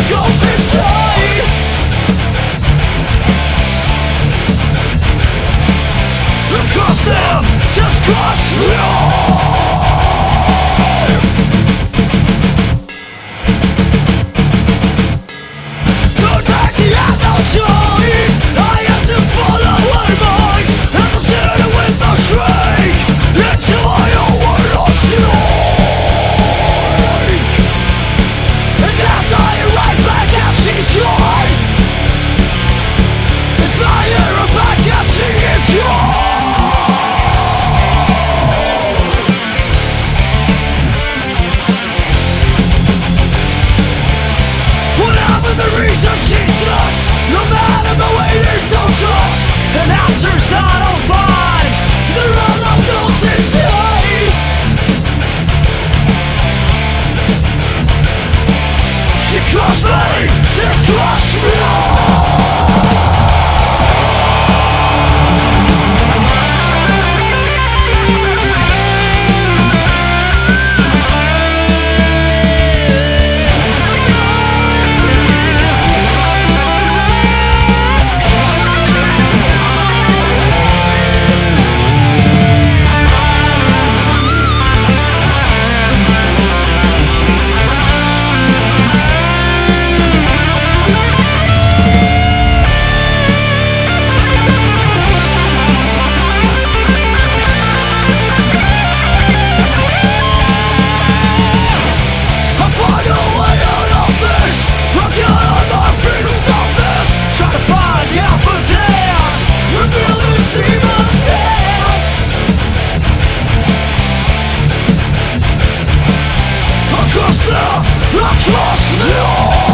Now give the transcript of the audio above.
goes inside. Across them, just crush them. Don't think he had no choice. I had to follow her voice, and I said it with no shriek into my own world of shriek. And as I right back out, she's gone. As I hear her back out, she is gone. The reason she's lost, no matter the way there's no trust, and answers I don't find, there are no goals inside. She crushed me, she's crushed me all. Across the